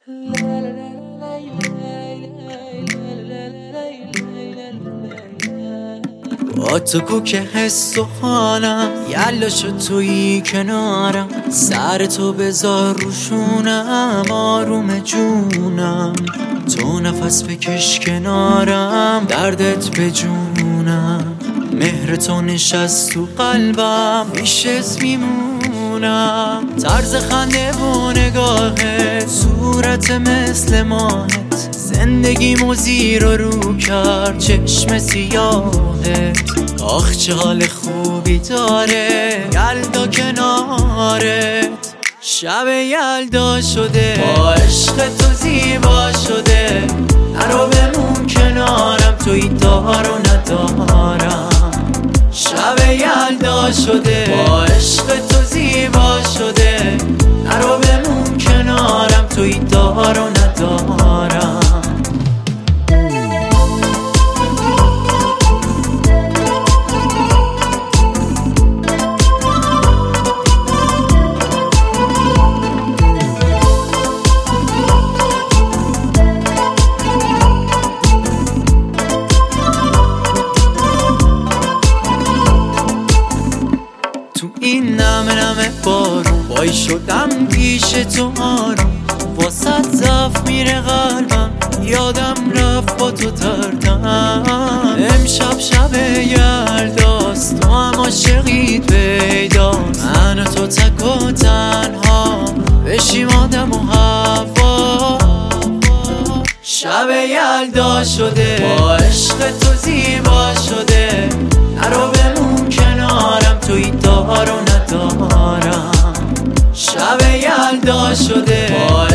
با تو کوک حس و حالم یلا شد تویی کنارم، سر تو بذار روشونم، آروم جونم، تو نفس بکش کنارم، دردت به جونم، مهر تو نشست تو قلبم، بیشت میمونم، طرز خنده و نگاهت، صورت مثل ماهت، زندگیمو زیر و رو کرد چشم سیاهت. آخ چه حال خوبی داره یلدا کنارت، شب یلدا شده با عشق تو زیبا شده، نرو بمون کنارم توی دار و ندارم، شب یلدا شده با عشق تو زیبا شده، نرو بمون کنارم توی دار و ندارم. تو این نمه بارون وای شدم پیش تو آرام، واسط ضعف میره قلبم، یادم رفت با تو دردم، امشب شب یلداست تو هم عاشقیت پیداست، من و تو تک و تنها بشیم آدم و هوا، شب یلدا شده با عشق تو زیبا شده، نرو بمون کنارم توی دار و ندارم، شب یلدا شده با